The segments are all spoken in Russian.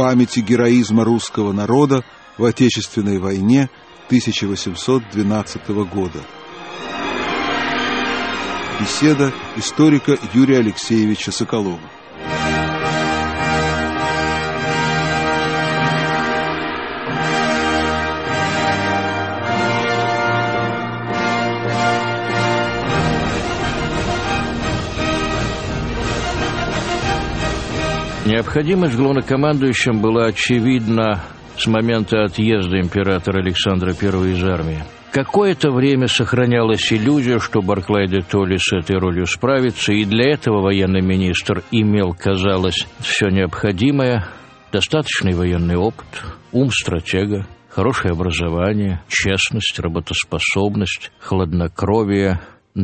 памяти героизма русского народа в Отечественной войне 1812 года. Беседа историка Юрия Алексеевича Соколова. Необходимость главнокомандующим была очевидна с момента отъезда императора Александра I из армии. Какое-то время сохранялась иллюзия, что Барклай де Толли с этой ролью справится, и для этого военный министр имел, казалось, все необходимое: достаточный военный опыт, ум стратега, хорошее образование, честность, работоспособность, хладнокровие.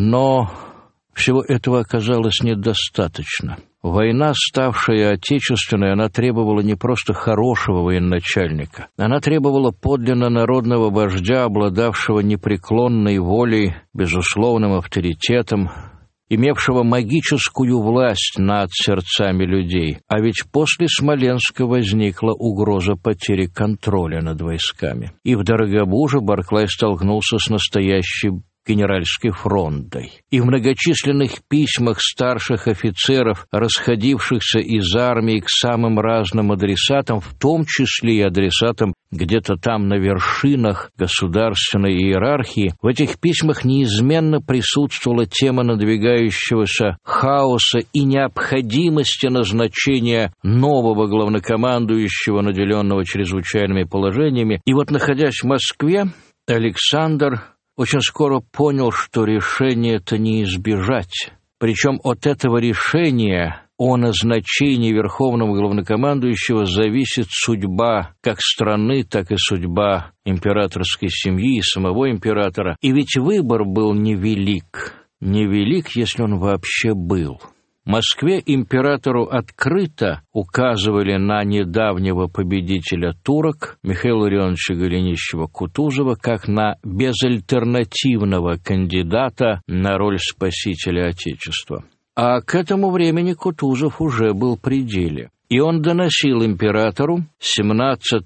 Но всего этого оказалось недостаточно. Война, ставшая отечественной, она требовала не просто хорошего военачальника. Она требовала подлинно народного вождя, обладавшего непреклонной волей, безусловным авторитетом, имевшего магическую власть над сердцами людей. А ведь после Смоленска возникла угроза потери контроля над войсками. И в Дорогобуже Барклай столкнулся с настоящей генеральской фрондой. И в многочисленных письмах старших офицеров, расходившихся из армии к самым разным адресатам, в том числе и адресатам где-то там на вершинах государственной иерархии, в этих письмах неизменно присутствовала тема надвигающегося хаоса и необходимости назначения нового главнокомандующего, наделенного чрезвычайными положениями. И вот, находясь в Москве, Александр очень скоро понял, что решение это не избежать. Причем от этого решения о назначении верховного главнокомандующего зависит судьба как страны, так и судьба императорской семьи и самого императора. И ведь выбор был невелик. Невелик, если он вообще был. В Москве императору открыто указывали на недавнего победителя турок Михаила Ларионовича Голенищева-Кутузова как на безальтернативного кандидата на роль спасителя Отечества. А к этому времени Кутузов уже был при деле. И он доносил императору 17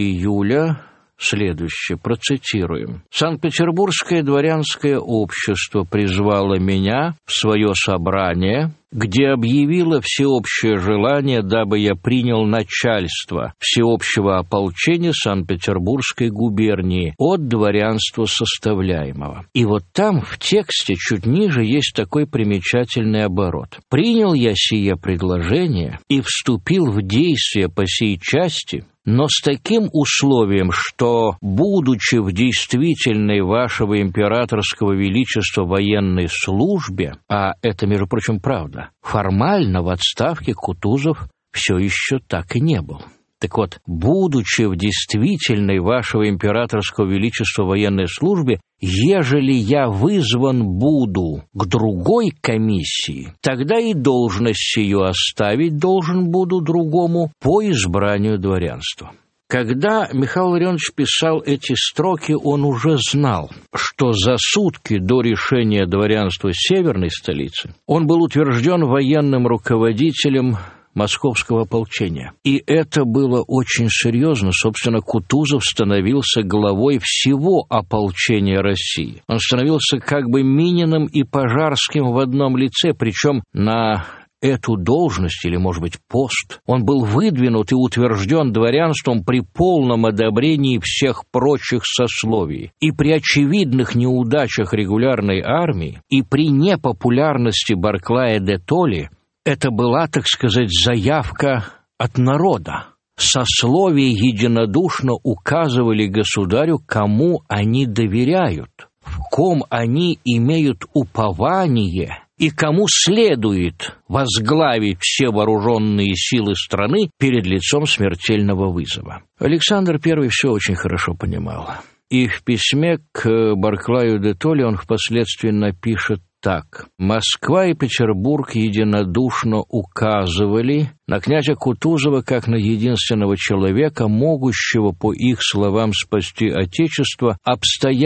июля следующее, процитируем. «Санкт-Петербургское дворянское общество призвало меня в свое собрание, где объявило всеобщее желание, дабы я принял начальство всеобщего ополчения Санкт-Петербургской губернии от дворянства составляемого». И вот там, в тексте, чуть ниже, есть такой примечательный оборот. «Принял я сие предложение и вступил в действие по сей части, но с таким условием, что, будучи в действительной вашего императорского величества военной службе, а это, между прочим, правда, формально в отставке Кутузов все еще так и не был. Так вот, будучи в действительной вашего императорского величества военной службе, ежели я вызван буду к другой комиссии, тогда и должность сию оставить должен буду другому по избранию дворянства». Когда Михаил Ларионович писал эти строки, он уже знал, что за сутки до решения дворянства северной столицы он был утвержден военным руководителем Московского ополчения. И это было очень серьезно. Собственно, Кутузов становился главой всего ополчения России. Он становился как бы Мининым и Пожарским в одном лице, причем на эту должность, или, может быть, пост, он был выдвинут и утвержден дворянством при полном одобрении всех прочих сословий. И при очевидных неудачах регулярной армии, и при непопулярности Барклая де Толли это была, так сказать, заявка от народа. Сословия единодушно указывали государю, кому они доверяют, в ком они имеют упование и кому следует возглавить все вооруженные силы страны перед лицом смертельного вызова. Александр I все очень хорошо понимал. И в письме к Барклаю де Толли он впоследствии напишет так. «Москва и Петербург единодушно указывали на князя Кутузова как на единственного человека, могущего, по их словам, спасти Отечество.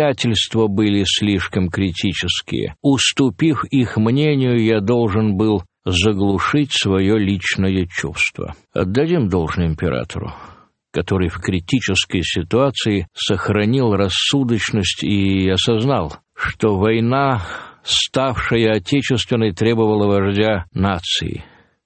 Обстоятельства были слишком критические. Уступив их мнению, я должен был заглушить свое личное чувство. Отдадим должное императору, который в критической ситуации сохранил рассудочность и осознал, что война, ставшая отечественной, требовала вождя нации.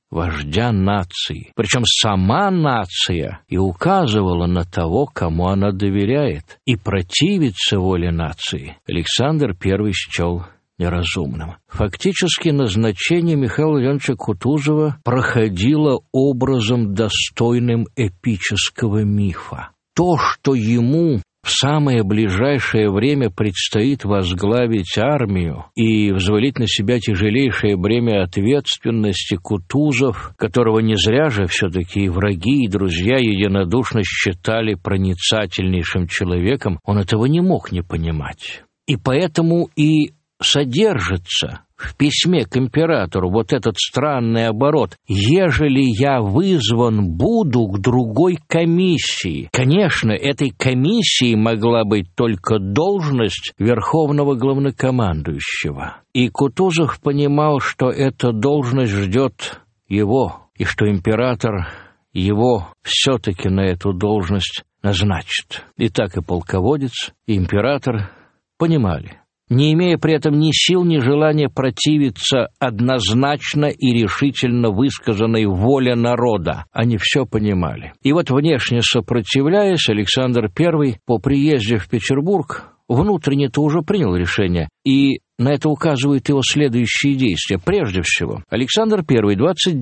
Причем сама нация и указывала на того, кому она доверяет. И противиться воле нации Александр I счел неразумным. Фактически назначение Михаила Леонидовича Кутузова проходило образом, достойным эпического мифа. То, что ему в самое ближайшее время предстоит возглавить армию и взвалить на себя тяжелейшее бремя ответственности, Кутузов, которого не зря же все-таки и враги, и друзья единодушно считали проницательнейшим человеком, он этого не мог не понимать. И поэтому и содержится в письме к императору вот этот странный оборот: «Ежели я вызван буду к другой комиссии». Конечно, этой комиссией могла быть только должность верховного главнокомандующего. И Кутузов понимал, что эта должность ждет его, и что император его все-таки на эту должность назначит. И так и полководец, и император понимали, не имея при этом ни сил, ни желания противиться однозначно и решительно высказанной воле народа. Они все понимали. И вот, внешне сопротивляясь, Александр I по приезде в Петербург внутренне-то уже принял решение, и на это указывают его следующие действия. Прежде всего, Александр I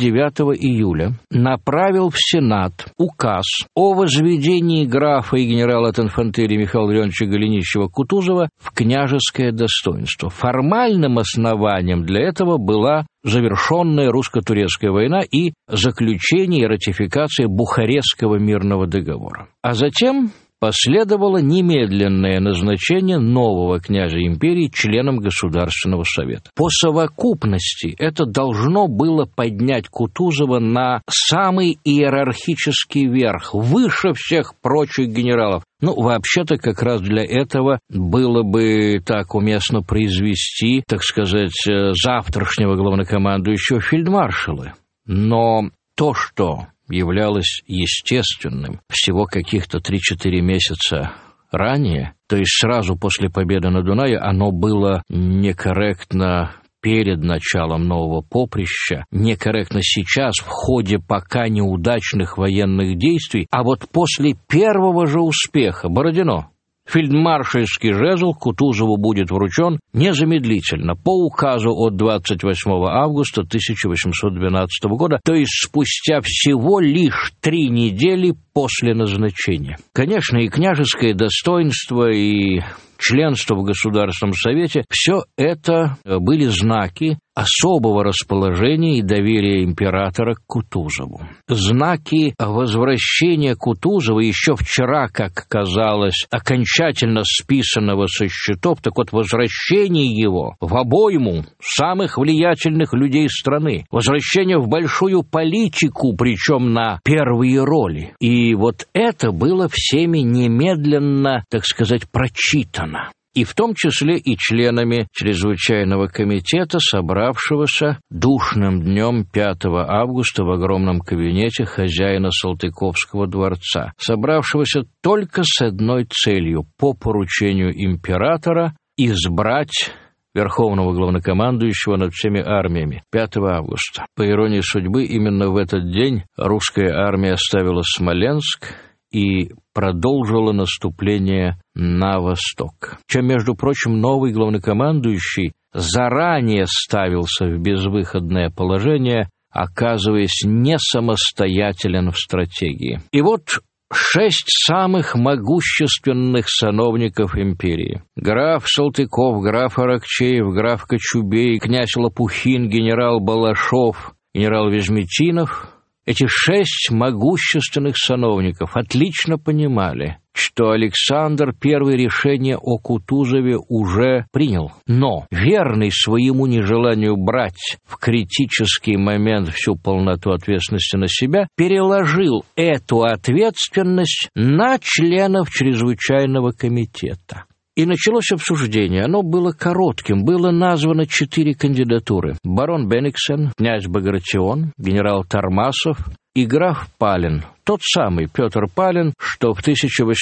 29 июля направил в Сенат указ о возведении графа и генерала от инфантерии Михаила Леонидовича Голенищева-Кутузова в княжеское достоинство. Формальным основанием для этого была завершенная русско-турецкая война и заключение и ратификация Бухарестского мирного договора. А затем последовало немедленное назначение нового князя империи членом Государственного совета. По совокупности это должно было поднять Кутузова на самый иерархический верх, выше всех прочих генералов. Вообще-то как раз для этого было бы так уместно произвести, так сказать, завтрашнего главнокомандующего фельдмаршала. Но то, что являлось естественным всего каких-то 3-4 месяца ранее, то есть сразу после победы на Дунае, оно было некорректно перед началом нового поприща, некорректно сейчас в ходе пока неудачных военных действий, а вот после первого же успеха Бородино фельдмаршальский жезл Кутузову будет вручен незамедлительно по указу от 28 августа 1812 года, то есть спустя всего лишь 3 недели после назначения. Конечно, и княжеское достоинство, и членство в Государственном совете – все это были знаки особого расположения и доверия императора к Кутузову. Знаки возвращения Кутузова еще вчера, как казалось, окончательно списанного со счетов, так вот возвращение его в обойму самых влиятельных людей страны, возвращение в большую политику, причем на первые роли. И вот это было всеми немедленно, так сказать, прочитано. И в том числе и членами чрезвычайного комитета, собравшегося душным днем 5 августа в огромном кабинете хозяина Салтыковского дворца, собравшегося только с одной целью – по поручению императора избрать верховного главнокомандующего над всеми армиями 5 августа. По иронии судьбы, именно в этот день русская армия оставила Смоленск и продолжила наступление на восток, чем, между прочим, новый главнокомандующий заранее ставился в безвыходное положение, оказываясь не самостоятелен в стратегии. И вот 6 самых могущественных сановников империи: граф Салтыков, граф Аракчеев, граф Кочубей, князь Лопухин, генерал Балашов, генерал Везметинов. Эти 6 могущественных сановников отлично понимали, что Александр I решение о Кутузове уже принял, но, верный своему нежеланию брать в критический момент всю полноту ответственности на себя, переложил эту ответственность на членов чрезвычайного комитета. И началось обсуждение. Оно было коротким. Было названо 4 кандидатуры. Барон Бенниксен, князь Багратион, генерал Тармасов и граф Пален. Тот самый Петр Пален, что в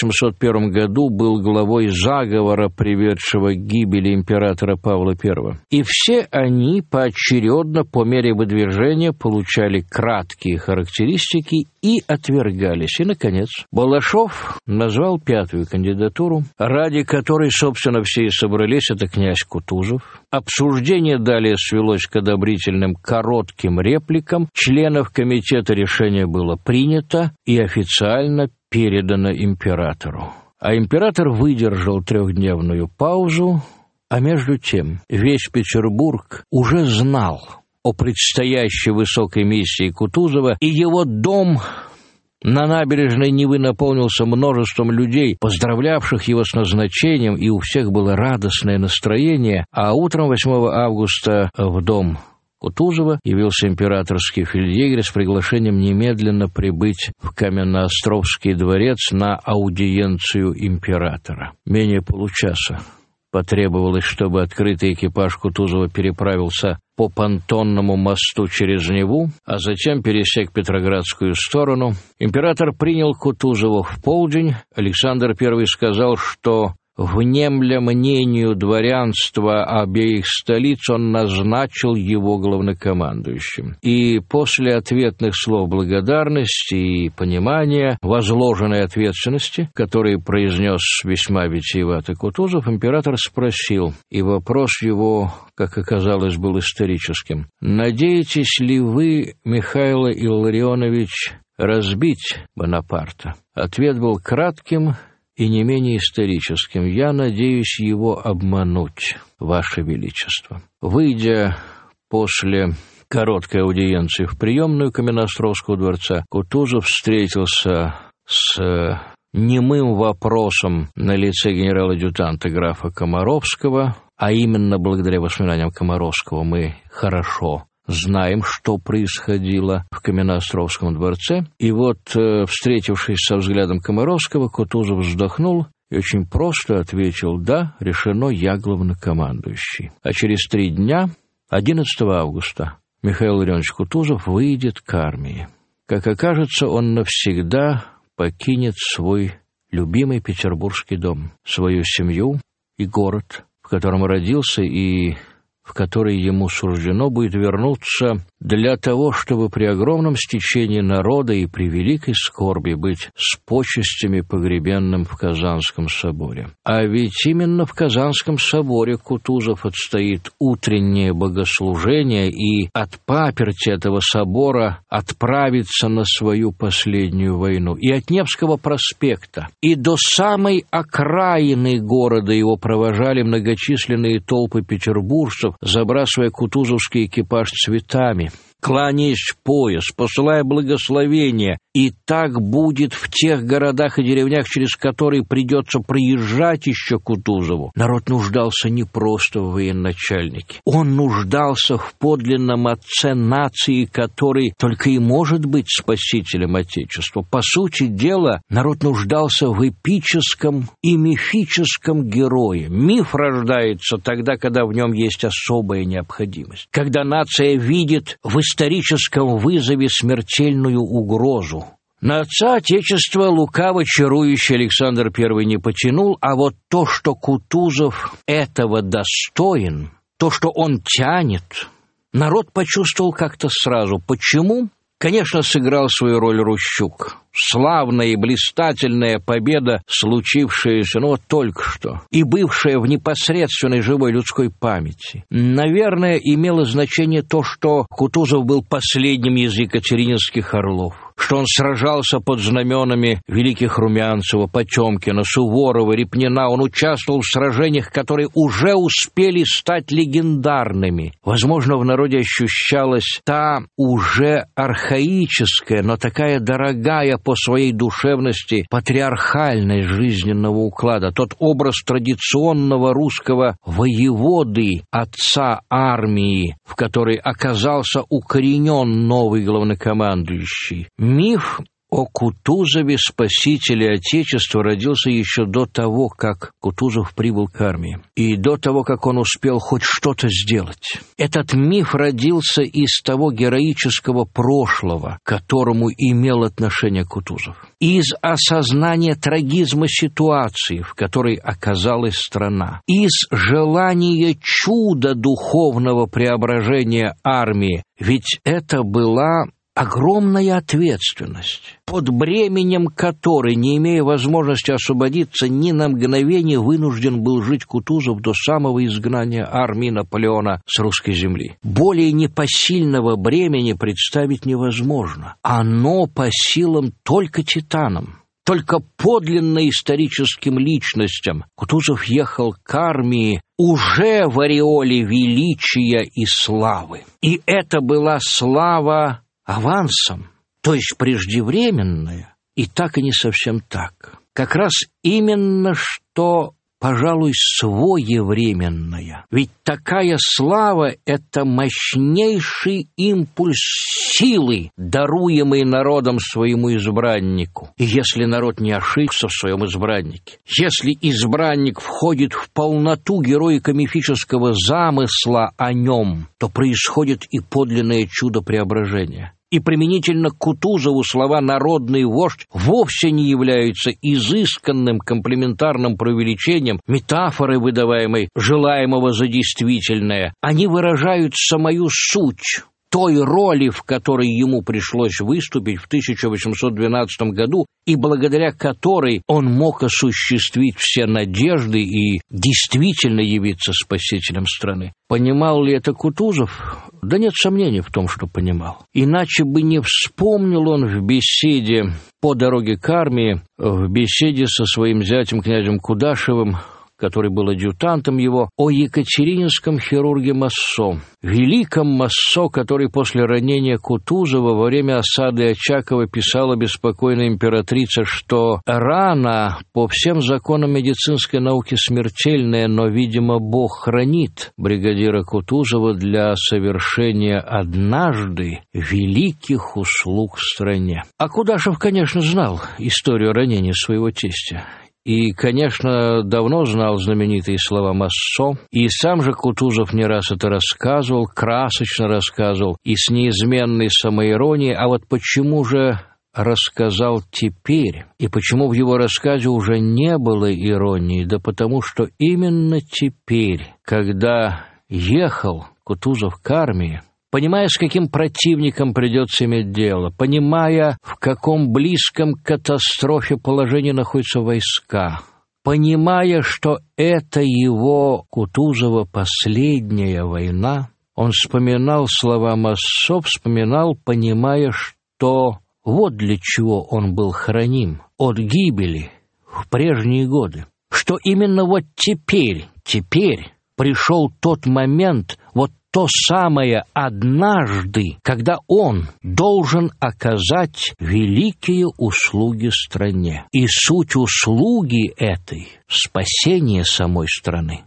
1801 году был главой заговора, приведшего к гибели императора Павла I. И все они поочередно, по мере выдвижения, получали краткие характеристики и отвергались. И, наконец, Балашов назвал 5-ю кандидатуру, ради которой, собственно, все и собрались, это князь Кутузов. Обсуждение далее свелось к одобрительным коротким репликам. Членов комитета решение было принято и официально передано императору. А император выдержал 3-дневную паузу, а между тем весь Петербург уже знал о предстоящей высокой миссии Кутузова, и его дом на набережной Невы наполнился множеством людей, поздравлявших его с назначением, и у всех было радостное настроение, а утром 8 августа в дом Кутузова явился императорский фельдъегерь с приглашением немедленно прибыть в Каменноостровский дворец на аудиенцию императора. Менее получаса потребовалось, чтобы открытый экипаж Кутузова переправился по понтонному мосту через Неву, а затем пересек Петроградскую сторону. Император принял Кутузова в полдень. Александр I сказал, что, внемля мнению дворянства обеих столиц, он назначил его главнокомандующим. И после ответных слов благодарности и понимания возложенной ответственности, которые произнес весьма витиевато Кутузов, император спросил, и вопрос его, как оказалось, был историческим: «Надеетесь ли вы, Михаил Илларионович, разбить Бонапарта?» Ответ был кратким и не менее историческим: «Я надеюсь его обмануть, Ваше Величество». Выйдя после короткой аудиенции в приемную Каменноостровского дворца, Кутузов встретился с немым вопросом на лице генерала-адъютанта графа Комаровского, а именно благодаря воспоминаниям Комаровского мы хорошо знаем, что происходило в Каменноостровском дворце. И вот, встретившись со взглядом Комаровского, Кутузов вздохнул и очень просто ответил: «Да, решено, я главнокомандующий». А через 3 дня, 11 августа, Михаил Ларионович Кутузов выйдет к армии. Как окажется, он навсегда покинет свой любимый петербургский дом, свою семью и город, в котором родился и в который ему суждено будет вернуться для того, чтобы при огромном стечении народа и при великой скорби быть с почестями погребенным в Казанском соборе. А ведь именно в Казанском соборе Кутузов отстоит утреннее богослужение и от паперти этого собора отправится на свою последнюю войну. И от Невского проспекта и до самой окраины города его провожали многочисленные толпы петербуржцев, забрасывая кутузовский экипаж цветами, кланяясь в пояс, посылая благословения. И так будет в тех городах и деревнях, через которые придется проезжать еще Кутузову. Народ нуждался не просто в военачальнике. Он нуждался в подлинном отце нации, который только и может быть спасителем Отечества. По сути дела, народ нуждался в эпическом и мифическом герое. Миф рождается тогда, когда в нем есть особая необходимость. Когда нация видит в историческом вызове смертельную угрозу. На отца Отечества лукаво чарующий Александр I не потянул, а вот то, что Кутузов этого достоин, то, что он тянет, народ почувствовал как-то сразу. Почему? Конечно, сыграл свою роль Рущук. Славная и блистательная победа, случившаяся, только что, и бывшая в непосредственной живой людской памяти. Наверное, имело значение то, что Кутузов был последним из екатерининских орлов, что он сражался под знаменами великих Румянцева, Потемкина, Суворова, Репнина. Он участвовал в сражениях, которые уже успели стать легендарными. Возможно, в народе ощущалась та уже архаическая, но такая дорогая по своей душевности патриархальность жизненного уклада, тот образ традиционного русского воеводы, отца армии, в которой оказался укоренен новый главнокомандующий. Миф о Кутузове, спасителе Отечества, родился еще до того, как Кутузов прибыл к армии, и до того, как он успел хоть что-то сделать. Этот миф родился из того героического прошлого, к которому имел отношение Кутузов, из осознания трагизма ситуации, в которой оказалась страна, из желания чуда духовного преображения армии, ведь это была огромная ответственность, под бременем которой, не имея возможности освободиться ни на мгновение, вынужден был жить Кутузов до самого изгнания армии Наполеона с русской земли. Более непосильного бремени представить невозможно. Оно по силам только титанам. Только подлинно историческим личностям. Кутузов ехал к армии уже в ореоле величия и славы. И это была слава авансом, то есть преждевременная, и так и не совсем так. Как раз именно что, пожалуй, своевременная. Ведь такая слава — это мощнейший импульс силы, даруемый народом своему избраннику. И если народ не ошибся в своем избраннике, если избранник входит в полноту героико-мифического замысла о нем, то происходит и подлинное чудо преображения. И применительно к Кутузову слова «народный вождь» вовсе не являются изысканным комплементарным преувеличением, метафорой, выдаваемой желаемого за действительное. Они выражают самую суть той роли, в которой ему пришлось выступить в 1812 году, и благодаря которой он мог осуществить все надежды и действительно явиться спасителем страны. Понимал ли это Кутузов? Да нет сомнений в том, что понимал. Иначе бы не вспомнил он в беседе по дороге к армии, в беседе со своим зятем князем Кудашевым, который был адъютантом его, о екатерининском хирурге Массо, великом Массо, который после ранения Кутузова во время осады Очакова писала беспокойная императрица, что рана по всем законам медицинской науки смертельная, но, видимо, Бог хранит бригадира Кутузова для совершения однажды великих услуг в стране. А Кудашев, конечно, знал историю ранения своего тестя. И, конечно, давно знал знаменитые слова Массо, и сам же Кутузов не раз это рассказывал, красочно рассказывал, и с неизменной самоиронией. А вот почему же рассказал теперь, и почему в его рассказе уже не было иронии? Да потому что именно теперь, когда ехал Кутузов к армии, понимая, с каким противником придется иметь дело, понимая, в каком близком к катастрофе положении находятся войска, понимая, что это его, Кутузова, последняя война, он вспоминал слова Массо, вспоминал, понимая, что вот для чего он был храним от гибели в прежние годы, что именно вот теперь пришел тот момент, вот то самое однажды, когда он должен оказать великие услуги стране. И суть услуги этой — спасение самой страны.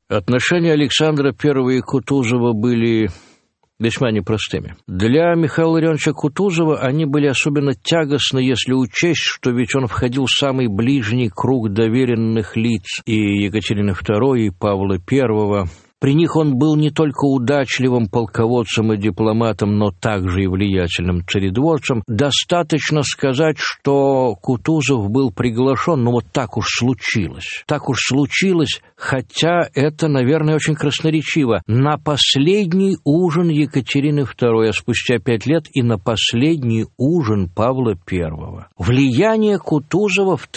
Отношения Александра I и Кутузова были весьма непростыми. Для Михаила Леонтьевича Кутузова они были особенно тягостны, если учесть, что ведь он входил в самый ближний круг доверенных лиц и Екатерины II, и Павла I. При них он был не только удачливым полководцем и дипломатом, но также и влиятельным царедворцем. Достаточно сказать, что Кутузов был приглашен, но вот так уж случилось. Так уж случилось, хотя это, наверное, очень красноречиво, на последний ужин Екатерины II, а спустя 5 лет и на последний ужин Павла I. Влияние Кутузова в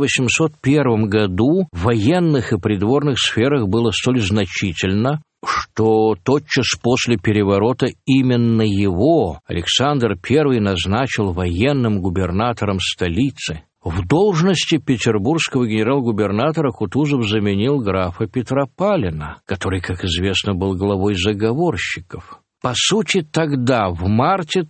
1801 году в военных и придворных сферах было столь значительно, что тотчас после переворота именно его Александр I назначил военным губернатором столицы. В должности петербургского генерал-губернатора Кутузов заменил графа Петропалина, который, как известно, был главой заговорщиков. По сути, тогда, в марте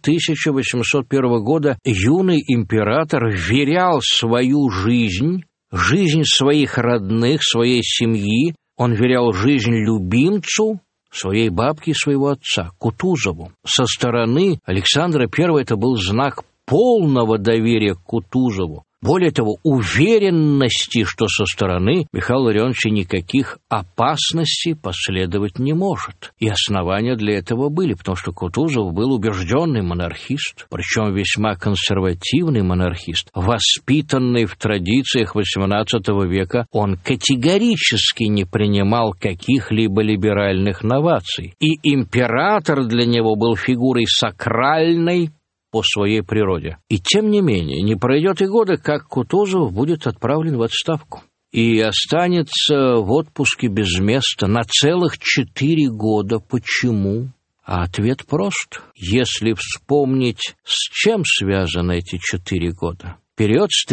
1801 года, юный император вверял свою жизнь своих родных, своей семьи, он вверял жизнь любимцу, своей бабке и своего отца, Кутузову. Со стороны Александра I это был знак полного доверия к Кутузову. Более того, уверенности, что со стороны Михаила Леонтьевича никаких опасностей последовать не может. И основания для этого были, потому что Кутузов был убежденный монархист, причем весьма консервативный монархист, воспитанный в традициях XVIII века, он категорически не принимал каких-либо либеральных новаций. И император для него был фигурой сакральной, по своей природе. И тем не менее, не пройдет и года, как Кутузов будет отправлен в отставку и останется в отпуске без места на целых 4 года. Почему? А ответ прост. Если вспомнить, с чем связаны эти 4 года. Период с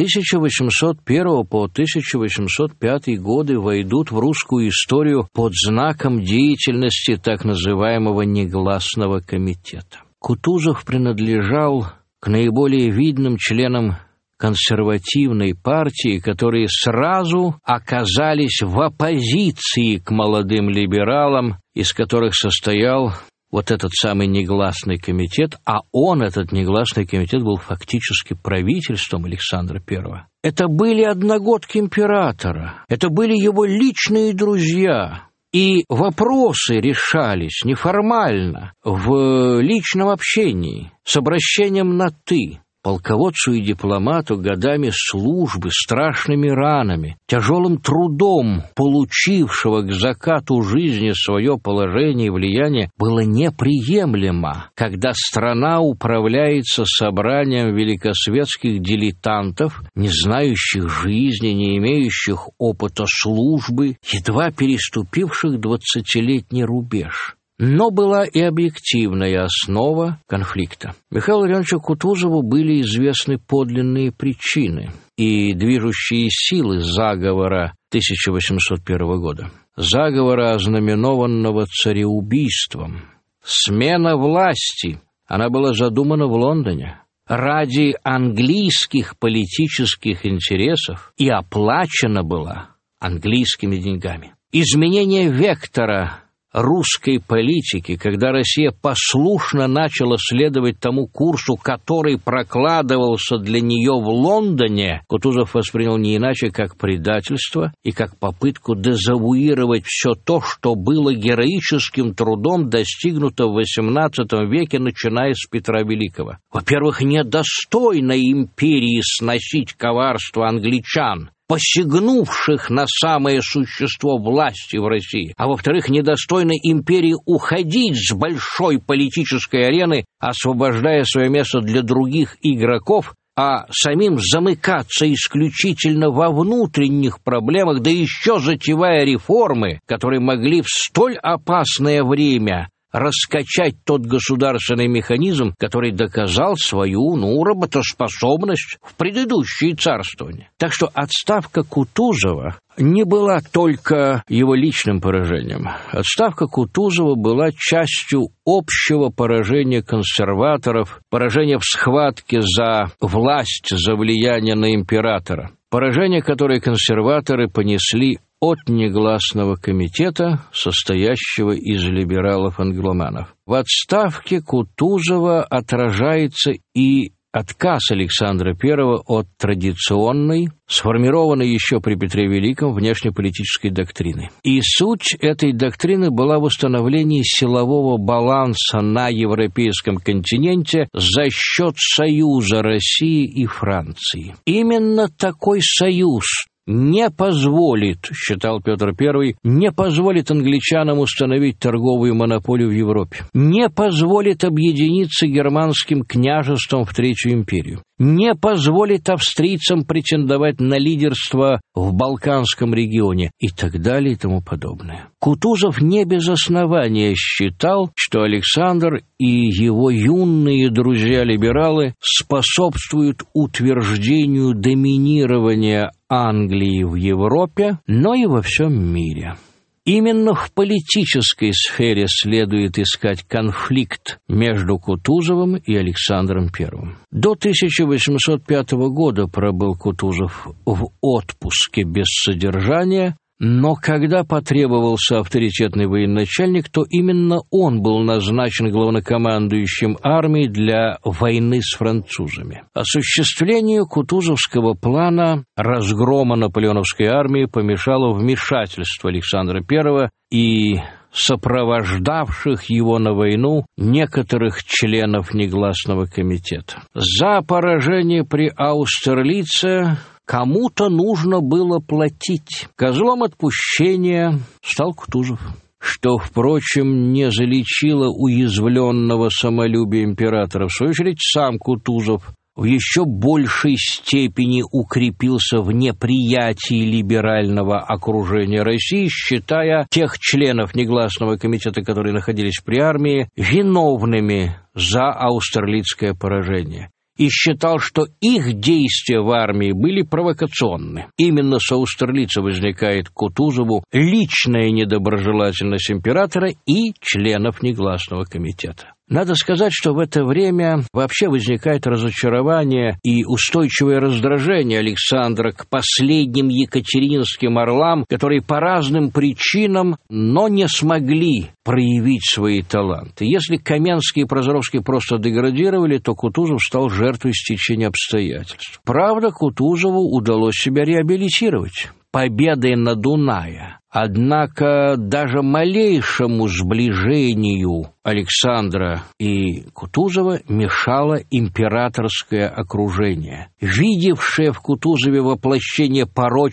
1801 по 1805 годы войдут в русскую историю под знаком деятельности так называемого негласного комитета. Кутузов принадлежал к наиболее видным членам консервативной партии, которые сразу оказались в оппозиции к молодым либералам, из которых состоял вот этот самый негласный комитет, а этот негласный комитет, был фактически правительством Александра I. Это были одногодки императора, это были его личные друзья. И вопросы решались неформально, в личном общении, с обращением на «ты». Полководцу и дипломату годами службы, страшными ранами, тяжелым трудом получившего к закату жизни свое положение и влияние было неприемлемо, когда страна управляется собранием великосветских дилетантов, не знающих жизни, не имеющих опыта службы, едва переступивших 20-летний рубеж. Но была и объективная основа конфликта. Михаилу Леонтьевичу Кутузову были известны подлинные причины и движущие силы заговора 1801 года. Заговора, ознаменованного цареубийством. Смена власти, она была задумана в Лондоне ради английских политических интересов и оплачена была английскими деньгами. Изменение вектора русской политики, когда Россия послушно начала следовать тому курсу, который прокладывался для нее в Лондоне, Кутузов воспринял не иначе, как предательство и как попытку дезавуировать все то, что было героическим трудом достигнуто в XVIII веке, начиная с Петра Великого. Во-первых, недостойно империи сносить коварство англичан, посягнувших на самое существо власти в России, а во-вторых, недостойно империи уходить с большой политической арены, освобождая свое место для других игроков, а самим замыкаться исключительно во внутренних проблемах, да еще затевая реформы, которые могли в столь опасное время раскачать тот государственный механизм, который доказал свою, работоспособность в предыдущие царствования. Так что отставка Кутузова не была только его личным поражением. Отставка Кутузова была частью общего поражения консерваторов, поражения в схватке за власть, за влияние на императора. Поражение, которое консерваторы понесли от негласного комитета, состоящего из либералов-англоманов. В отставке Кутузова отражается и отказ Александра I от традиционной, сформированной еще при Петре Великом, внешнеполитической доктрины. И суть этой доктрины была в установлении силового баланса на европейском континенте за счет союза России и Франции. Именно такой союз не позволит, считал Петр I, не позволит англичанам установить торговую монополию в Европе, не позволит объединиться германским княжеством в Третью империю, не позволит австрийцам претендовать на лидерство в Балканском регионе и так далее и тому подобное. Кутузов не без основания считал, что Александр и его юные друзья-либералы способствуют утверждению доминирования Англии в Европе, но и во всем мире. Именно в политической сфере следует искать конфликт между Кутузовым и Александром I. До 1805 года пробыл Кутузов в отпуске без содержания, но когда потребовался авторитетный военачальник, то именно он был назначен главнокомандующим армией для войны с французами. Осуществлению кутузовского плана разгрома наполеоновской армии помешало вмешательство Александра I и сопровождавших его на войну некоторых членов негласного комитета. За поражение при Аустерлице кому-то нужно было платить. Козлом отпущения стал Кутузов, что, впрочем, не залечило уязвленного самолюбия императора. В свою очередь, сам Кутузов в еще большей степени укрепился в неприятии либерального окружения России, считая тех членов негласного комитета, которые находились при армии, виновными за аустерлицкое поражение. И считал, что их действия в армии были провокационны. Именно с Аустерлица возникает Кутузову личная недоброжелательность императора и членов негласного комитета. Надо сказать, что в это время вообще возникает разочарование и устойчивое раздражение Александра к последним екатерининским орлам, которые по разным причинам, но не смогли проявить свои таланты. Если Каменский и Прозоровский просто деградировали, то Кутузов стал жертвой стечения обстоятельств. Правда, Кутузову удалось себя реабилитировать победой на Дунае. Однако даже малейшему сближению Александра и Кутузова мешало императорское окружение, видевшее в Кутузове воплощение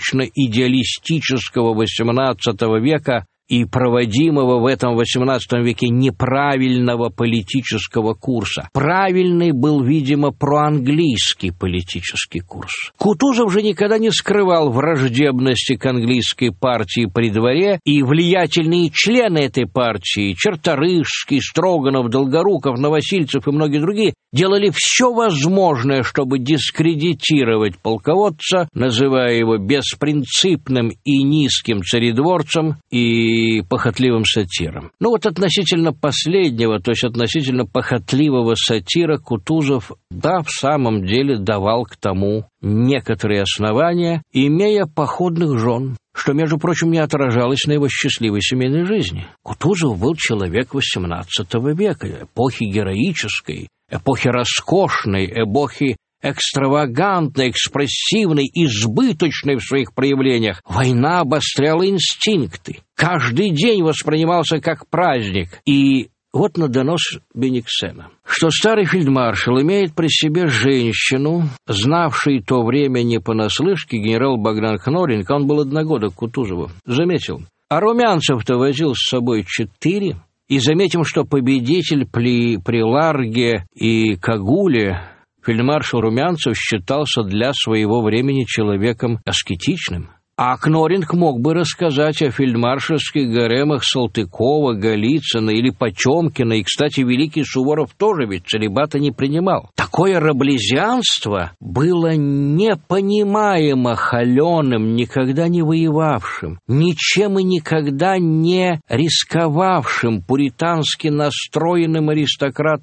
порочно-идеалистического XVIII века и проводимого в этом XVIII веке неправильного политического курса. Правильный был, видимо, проанглийский политический курс. Кутузов же никогда не скрывал враждебности к английской партии при дворе, и влиятельные члены этой партии, Черторышский, Строганов, Долгоруков, Новосильцев и многие другие, делали все возможное, чтобы дискредитировать полководца, называя его беспринципным и низким царедворцем и похотливым сатиром. Но вот относительно последнего, то есть относительно похотливого сатира, Кутузов, да, в самом деле давал к тому некоторые основания, имея походных жен, что, между прочим, не отражалось на его счастливой семейной жизни. Кутузов был человек XVIII века, эпохи героической, эпохи роскошной, эпохи экстравагантной, экспрессивной, избыточной в своих проявлениях. Война обостряла инстинкты. Каждый день воспринимался как праздник. И вот на донос Бениксена, что старый фельдмаршал имеет при себе женщину, знавший то время не понаслышке генерал Богдан Кноринг, он был одногодок Кутузову, заметил, а Румянцев-то возил с собой 4, и заметим, что победитель при Ларге и Кагуле фельдмаршал Румянцев считался для своего времени человеком аскетичным. А Кноринг мог бы рассказать о фельдмаршальских гаремах Салтыкова, Голицына или Потемкина, и, кстати, великий Суворов тоже ведь целибата не принимал. Такое раблезианство было непонимаемо холеным, никогда не воевавшим, ничем и никогда не рисковавшим пуритански настроенным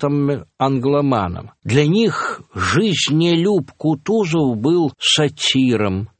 аристократам-англоманам. Для них жизнелюб Кутузов был сатиром,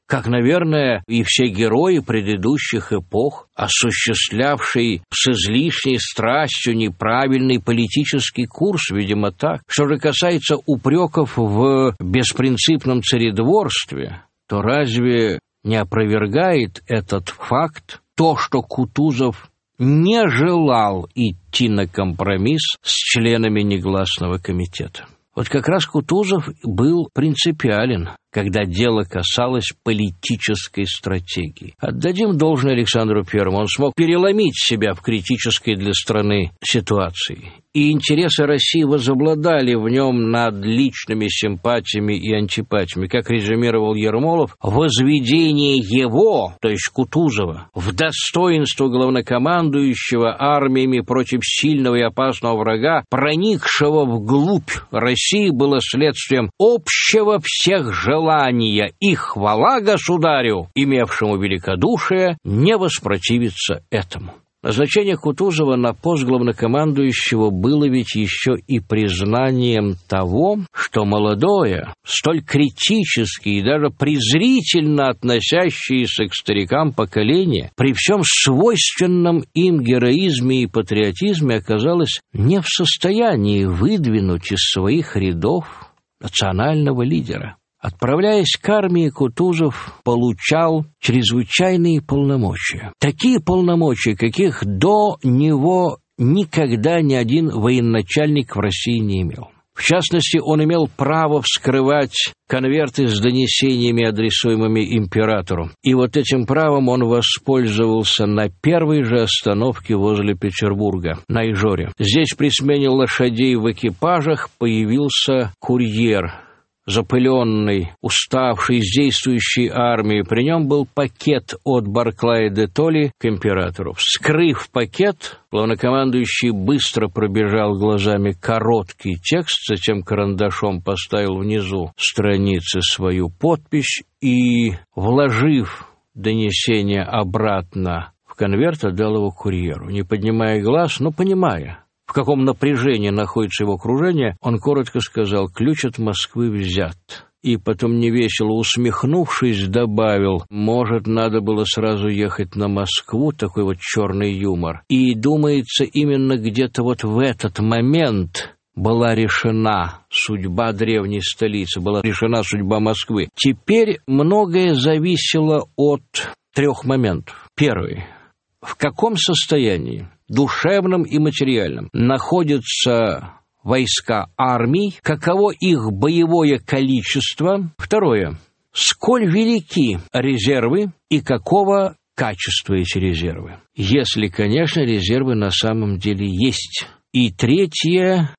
как, наверное, и все герои предыдущих эпох, осуществлявший с излишней страстью неправильный политический курс, видимо, так. Что же касается упреков в беспринципном царедворстве, то разве не опровергает этот факт то, что Кутузов не желал идти на компромисс с членами негласного комитета? Вот как раз Кутузов был принципиален, когда дело касалось политической стратегии. Отдадим должное Александру Первому. Он смог переломить себя в критической для страны ситуации. И интересы России возобладали в нем над личными симпатиями и антипатиями. Как резюмировал Ермолов, возведение его, то есть Кутузова, в достоинство главнокомандующего армиями против сильного и опасного врага, проникшего вглубь России, было следствием общего всех желания и хвала государю, имевшему великодушие, не воспротивиться этому. Назначение Кутузова на пост главнокомандующего было ведь еще и признанием того, что молодое, столь критически и даже презрительно относящееся к старикам поколение, при всем свойственном им героизме и патриотизме оказалось не в состоянии выдвинуть из своих рядов национального лидера. Отправляясь к армии, Кутузов получал чрезвычайные полномочия. Такие полномочия, каких до него никогда ни один военачальник в России не имел. В частности, он имел право вскрывать конверты с донесениями, адресуемыми императору. И вот этим правом он воспользовался на первой же остановке возле Петербурга, на Ижоре. Здесь при смене лошадей в экипажах появился курьер, запыленный, уставший из действующей армии. При нем был пакет от Барклая де Толли к императору. Вскрыв пакет, главнокомандующий быстро пробежал глазами короткий текст, затем карандашом поставил внизу страницы свою подпись и, вложив донесение обратно в конверт, отдал его курьеру. Не поднимая глаз, но понимая, в каком напряжении находится его окружение, он коротко сказал: «Ключ от Москвы взят». И потом, невесело усмехнувшись, добавил: «Может, надо было сразу ехать на Москву», такой вот черный юмор. И, думается, именно где-то вот в этот момент была решена судьба древней столицы, была решена судьба Москвы. Теперь многое зависело от трех моментов. Первый. В каком состоянии, душевном и материальном, находятся войска армий, каково их боевое количество. Второе. Сколь велики резервы и какого качества эти резервы. Если, конечно, резервы на самом деле есть. И третье.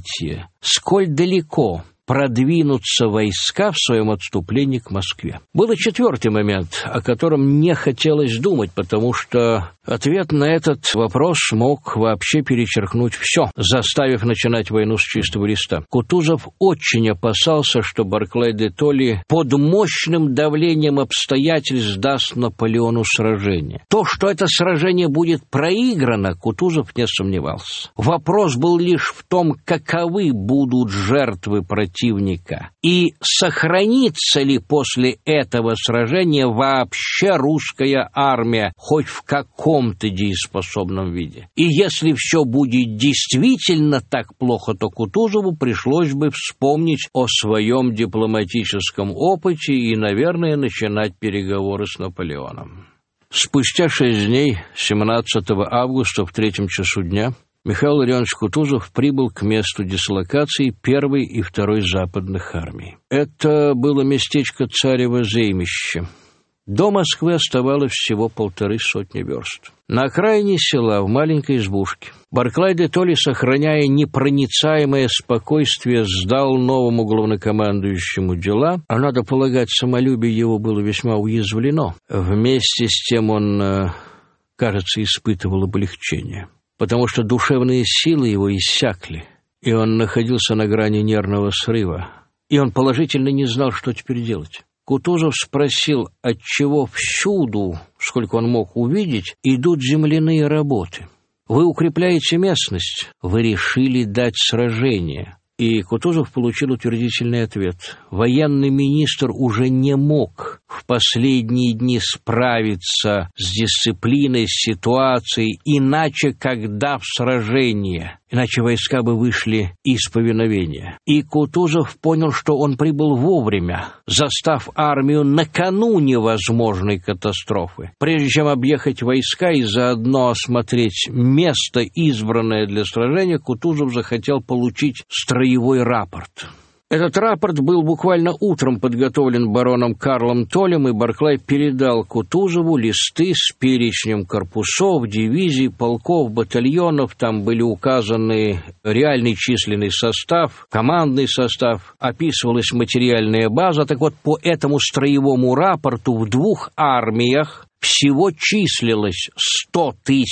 Сколь далеко продвинутся войска в своем отступлении к Москве. Был и четвертый момент, о котором не хотелось думать, потому что ответ на этот вопрос мог вообще перечеркнуть все, заставив начинать войну с чистого листа. Кутузов очень опасался, что Барклай де Толли под мощным давлением обстоятельств даст Наполеону сражение. То, что это сражение будет проиграно, Кутузов не сомневался. Вопрос был лишь в том, каковы будут жертвы противника и сохранится ли после этого сражения вообще русская армия хоть в каком-то дееспособном виде. И если все будет действительно так плохо, то Кутузову пришлось бы вспомнить о своем дипломатическом опыте и, наверное, начинать переговоры с Наполеоном. Спустя 6 дней, 17 августа в 3 часу дня, Михаил Ларионович Кутузов прибыл к месту дислокации 1-й и 2-й западных армий. Это было местечко Царево Зеймище. До Москвы оставалось всего 150 верст. На окраине села, в маленькой избушке, Барклай де Толли, сохраняя непроницаемое спокойствие, сдал новому главнокомандующему дела, а, надо полагать, самолюбие его было весьма уязвлено. Вместе с тем он, кажется, испытывал облегчение, потому что душевные силы его иссякли, и он находился на грани нервного срыва, и он положительно не знал, что теперь делать. Кутузов спросил, отчего всюду, сколько он мог увидеть, идут земляные работы. Вы укрепляете местность, вы решили дать сражение. И Кутузов получил утвердительный ответ. Военный министр уже не мог в последние дни справиться с дисциплиной, с ситуацией, иначе когда в сражение, иначе войска бы вышли из повиновения. И Кутузов понял, что он прибыл вовремя, застав армию накануне возможной катастрофы. Прежде чем объехать войска и заодно осмотреть место, избранное для сражения, Кутузов захотел получить строевой рапорт. Этот рапорт был буквально утром подготовлен бароном Карлом Толлем, и Барклай передал Кутузову листы с перечнем корпусов, дивизий, полков, батальонов. Там были указаны реальный численный состав, командный состав, описывалась материальная база. Так вот, по этому строевому рапорту в 2 армиях всего числилось 100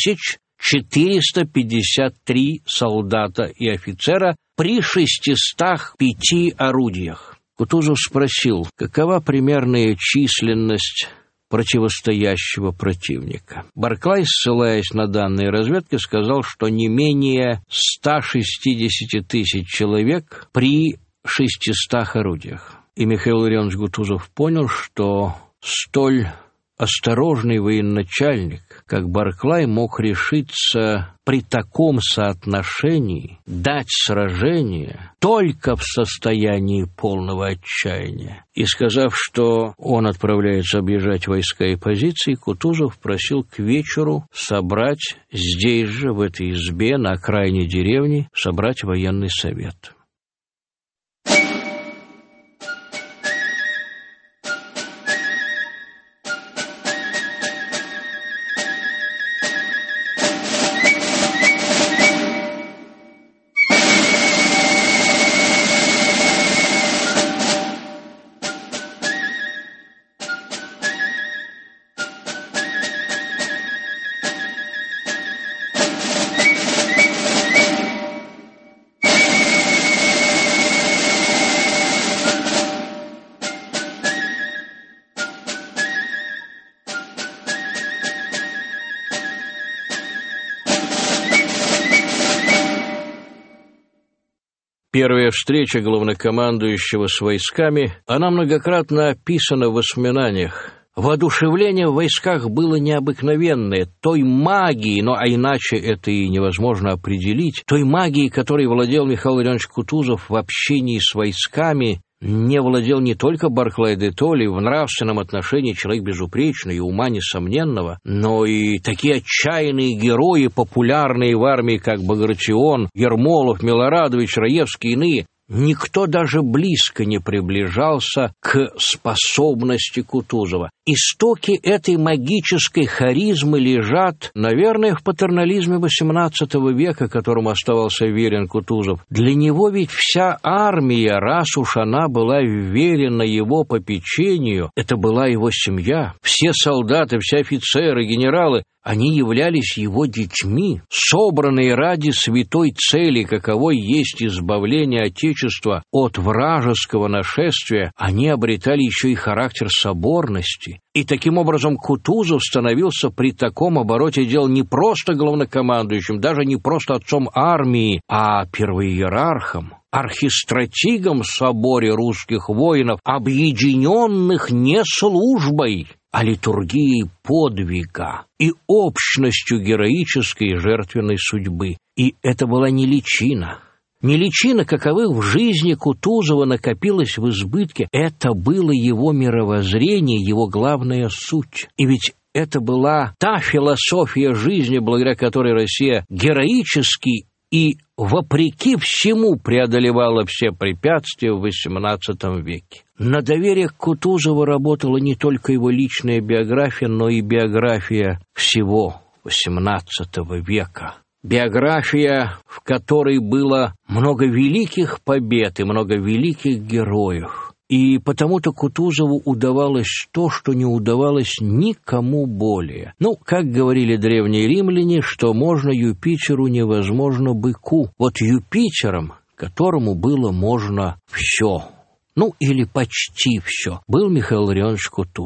453 солдата и офицера при 605 орудиях. Кутузов спросил, какова примерная численность противостоящего противника. Барклай, ссылаясь на данные разведки, сказал, что не менее 160 тысяч человек при 600 орудиях. И Михаил Ларионович Кутузов понял, что столь осторожный военачальник, как Барклай, мог решиться при таком соотношении дать сражение только в состоянии полного отчаяния. И сказав, что он отправляется объезжать войска и позиции, Кутузов просил к вечеру собрать здесь же, в этой избе, на окраине деревни, собрать военный совет. Первая встреча главнокомандующего с войсками, она многократно описана в воспоминаниях. Воодушевление в войсках было необыкновенное, той магией, а иначе это и невозможно определить, той магией, которой владел Михаил Ларионович Кутузов в общении с войсками, не владел не только Барклай де Толли, в нравственном отношении человек безупречный и ума несомненного, но и такие отчаянные герои, популярные в армии, как Багратион, Ермолов, Милорадович, Раевский и иные. Никто даже близко не приближался к способности Кутузова. Истоки этой магической харизмы лежат, наверное, в патернализме XVIII века, которому оставался верен Кутузов. Для него ведь вся армия, раз уж она была вверена его попечению, это была его семья. Все солдаты, все офицеры, генералы, они являлись его детьми, собранные ради святой цели, каковой есть избавление Отечества от вражеского нашествия. Они обретали еще и характер соборности. И таким образом Кутузов становился при таком обороте дел не просто главнокомандующим, даже не просто отцом армии, а первоиерархом, архистратигом в соборе русских воинов, объединенных не службой, а литургией подвига и общностью героической и жертвенной судьбы. И это была не личина. Не личина, каковых в жизни Кутузова накопилось в избытке. Это было его мировоззрение, его главная суть. И ведь это была та философия жизни, благодаря которой Россия героически и вопреки всему преодолевала все препятствия в XVIII веке. На доверие к Кутузову работала не только его личная биография, но и биография всего XVIII века. Биография, в которой было много великих побед и много великих героев. И потому-то Кутузову удавалось то, что не удавалось никому более. Как говорили древние римляне, что можно Юпитеру, невозможно быку. Вот Юпитером, которому было можно все, или почти все, был Михаил Ларионович Кутузов.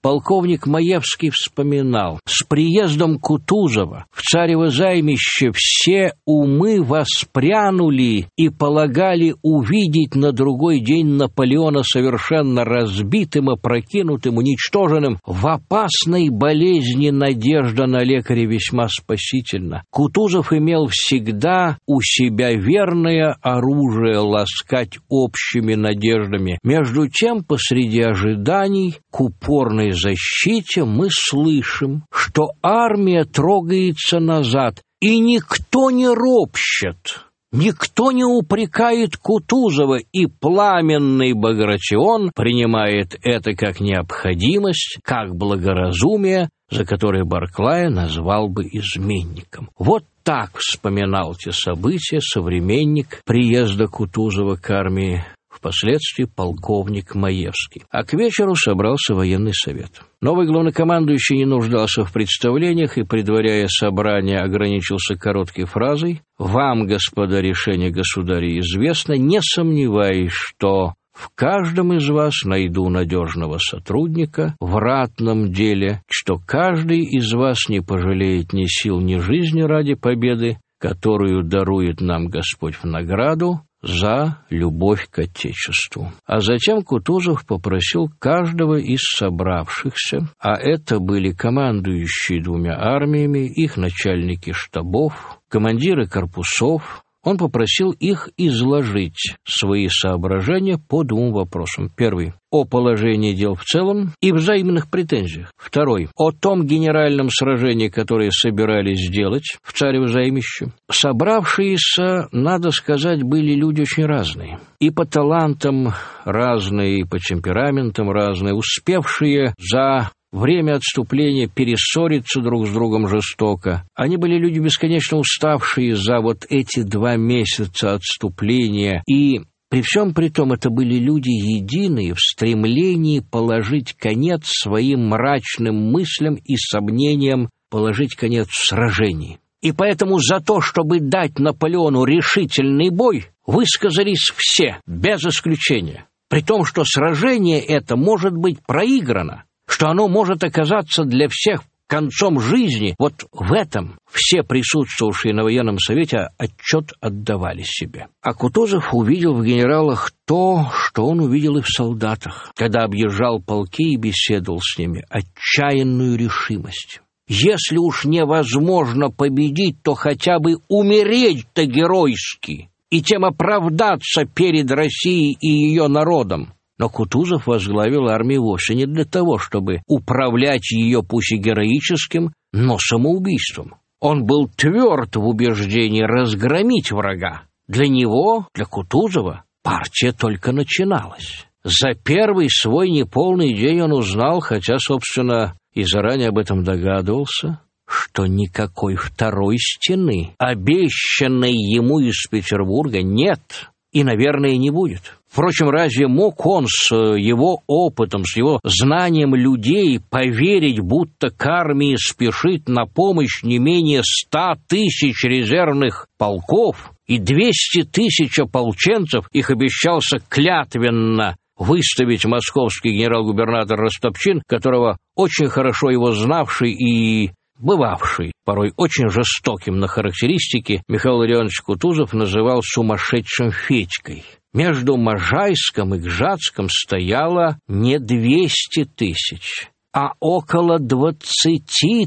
полковник Маевский вспоминал: «С приездом Кутузова в царево займище все умы воспрянули и полагали увидеть на другой день Наполеона совершенно разбитым, опрокинутым, уничтоженным. В опасной болезни надежда на лекаря весьма спасительна. Кутузов имел всегда у себя верное оружие ласкать общими надеждами. Между тем, посреди ожиданий к упорной защите мы слышим, что армия трогается назад, и никто не ропщет, никто не упрекает Кутузова, и пламенный Багратион принимает это как необходимость, как благоразумие, за которое Барклая назвал бы изменником». Вот так вспоминал те события современник приезда Кутузова к армии, впоследствии полковник Маевский. А к вечеру собрался военный совет. Новый главнокомандующий не нуждался в представлениях и, предваряя собрание, ограничился короткой фразой: «Вам, господа, решение государя известно, не сомневаюсь, что в каждом из вас найду надежного сотрудника в ратном деле, что каждый из вас не пожалеет ни сил, ни жизни ради победы, которую дарует нам Господь в награду за любовь к Отечеству». А затем Кутузов попросил каждого из собравшихся, а это были командующие двумя армиями, их начальники штабов, командиры корпусов, он попросил их изложить свои соображения по двум вопросам. Первый – о положении дел в целом и взаимных претензиях. Второй – о том генеральном сражении, которое собирались сделать в царево займище. Собравшиеся, надо сказать, были люди очень разные. И по талантам разные, и по темпераментам разные, успевшие за время отступления перессориться друг с другом жестоко. Они были люди бесконечно уставшие за вот эти 2 месяца отступления, и при всем при том это были люди единые в стремлении положить конец своим мрачным мыслям и сомнениям, положить конец в сражении. И поэтому за то, чтобы дать Наполеону решительный бой, высказались все, без исключения. При том, что сражение это может быть проиграно, что оно может оказаться для всех концом жизни, вот в этом все присутствовавшие на военном совете отчет отдавали себе. А Кутузов увидел в генералах то, что он увидел и в солдатах, когда объезжал полки и беседовал с ними: отчаянную решимость. Если уж невозможно победить, то хотя бы умереть-то геройски, и тем оправдаться перед Россией и ее народом. Но Кутузов возглавил армию вовсе не для того, чтобы управлять ее пусть и героическим, но самоубийством. Он был тверд в убеждении разгромить врага. Для него, для Кутузова, партия только начиналась. За первый свой неполный день он узнал, хотя, собственно, и заранее об этом догадывался, что никакой второй стены, обещанной ему из Петербурга, нет и, наверное, не будет. Впрочем, разве мог он с его опытом, с его знанием людей поверить, будто к армии спешит на помощь не менее 100 тысяч резервных полков и 200 тысяч ополченцев? Их обещался клятвенно выставить московский генерал-губернатор Растопчин, которого очень хорошо его знавший и бывавший, порой очень жестоким на характеристики, Михаил Леонидович Кутузов называл сумасшедшим Федькой. Между Можайском и Гжатском стояло не 200 тысяч, а около 20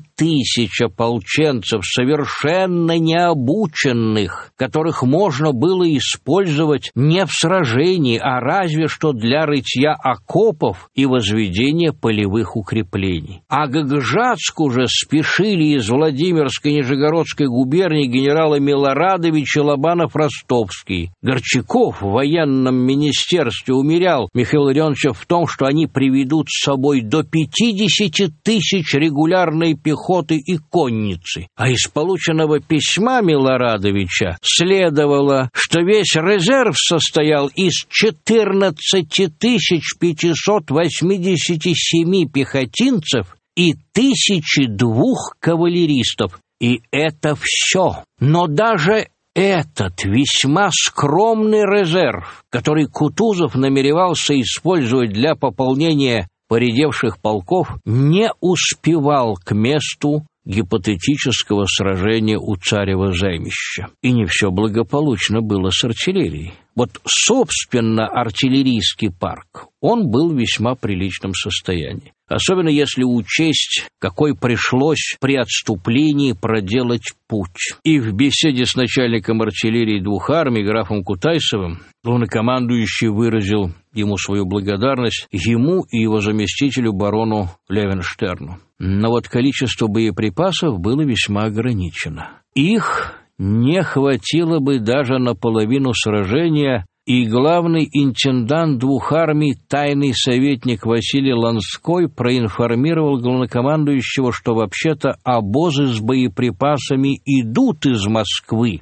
тысяч ополченцев, совершенно необученных, которых можно было использовать не в сражении, а разве что для рытья окопов и возведения полевых укреплений. А к Гжатску же спешили из Владимирской и Нижегородской губернии генералы Милорадович и Лобанов-Ростовский. Горчаков в военном министерстве умерял Михаила Леонидовича в том, что они приведут с собой до 50 тысяч регулярной пехоты и конницы. А из полученного письма Милорадовича следовало, что весь резерв состоял из 14 587 пехотинцев и 1002 кавалеристов. И это все. Но даже этот весьма скромный резерв, который Кутузов намеревался использовать для пополнения, по поредевших полков не успевал к месту гипотетического сражения у царева займища. И не все благополучно было с артиллерией. Вот, собственно, артиллерийский парк, он был в весьма приличном состоянии. Особенно если учесть, какой пришлось при отступлении проделать путь. И в беседе с начальником артиллерии двух армий, графом Кутайсовым, главнокомандующий выразил ему свою благодарность, ему и его заместителю барону Левенштерну. Но вот количество боеприпасов было весьма ограничено. Их не хватило бы даже на половину сражения, и главный интендант двух армий, тайный советник Василий Ланской, проинформировал главнокомандующего, что вообще-то обозы с боеприпасами идут из Москвы,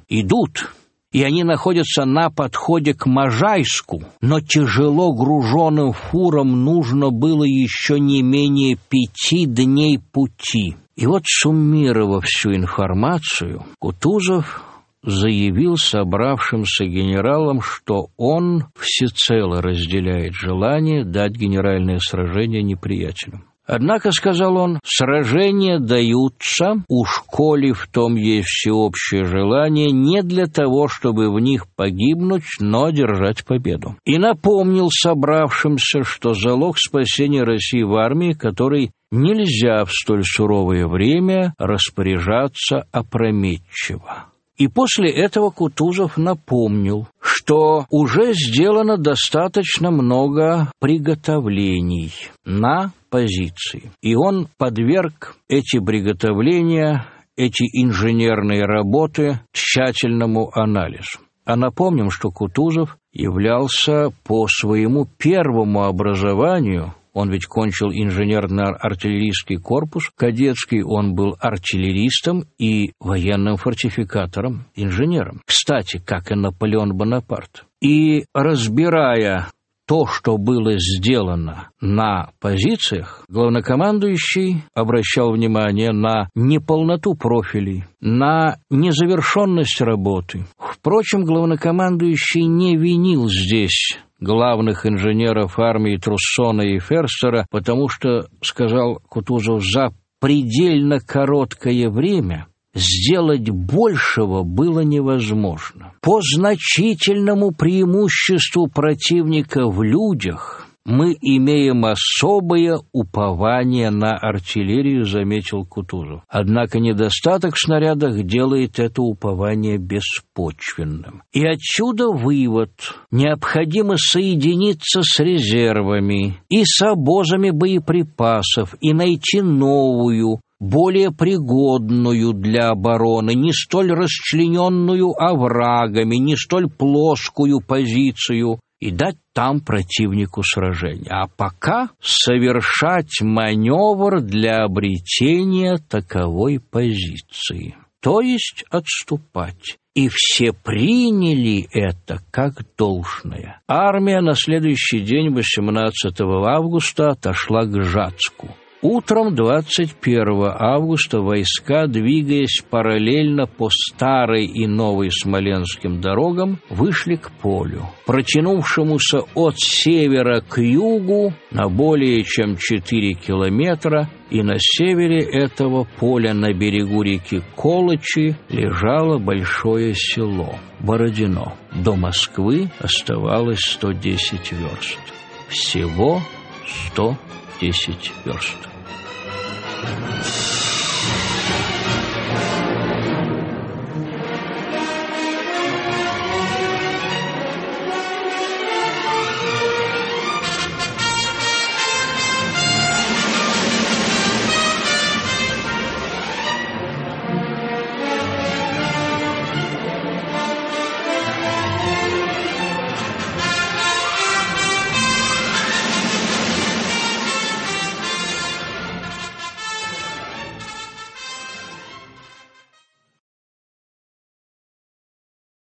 и они находятся на подходе к Можайску, но тяжело груженным фурам нужно было еще не менее 5 дней пути. И вот, суммировав всю информацию, Кутузов заявил собравшимся генералам, что он всецело разделяет желание дать генеральное сражение неприятелю. Однако, сказал он, сражения даются, уж коли в том есть всеобщее желание, не для того, чтобы в них погибнуть, но одержать победу. И напомнил собравшимся, что залог спасения России в армии, которой нельзя в столь суровое время распоряжаться опрометчиво. И после этого Кутузов напомнил, что уже сделано достаточно много приготовлений на позиции. И он подверг эти приготовления, эти инженерные работы тщательному анализу. А напомним, что Кутузов являлся по своему первому образованию, он ведь кончил инженерно-артиллерийский корпус кадетский, он был артиллеристом и военным фортификатором, инженером. Кстати, как и Наполеон Бонапарт. И разбирая то, что было сделано на позициях, главнокомандующий обращал внимание на неполноту профилей, на незавершенность работы. Впрочем, главнокомандующий не винил здесь главных инженеров армии Труссона и Ферстера, потому что, сказал Кутузов, за предельно короткое время сделать большего было невозможно. По значительному преимуществу противника в людях мы имеем особое упование на артиллерию, заметил Кутузов. Однако недостаток в снарядах делает это упование беспочвенным. И отсюда вывод: необходимо соединиться с резервами и с обозами боеприпасов и найти новую, более пригодную для обороны, не столь расчлененную оврагами, не столь плоскую позицию, и дать там противнику сражение. А пока совершать маневр для обретения таковой позиции, то есть отступать. И все приняли это как должное. Армия на следующий день, 18 августа, отошла к Жацку. Утром 21 августа войска, двигаясь параллельно по старой и новой Смоленским дорогам, вышли к полю, протянувшемуся от севера к югу на более чем 4 километра, и на севере этого поля на берегу реки Колычи лежало большое село Бородино. До Москвы оставалось 110 верст. Всего 110 верст.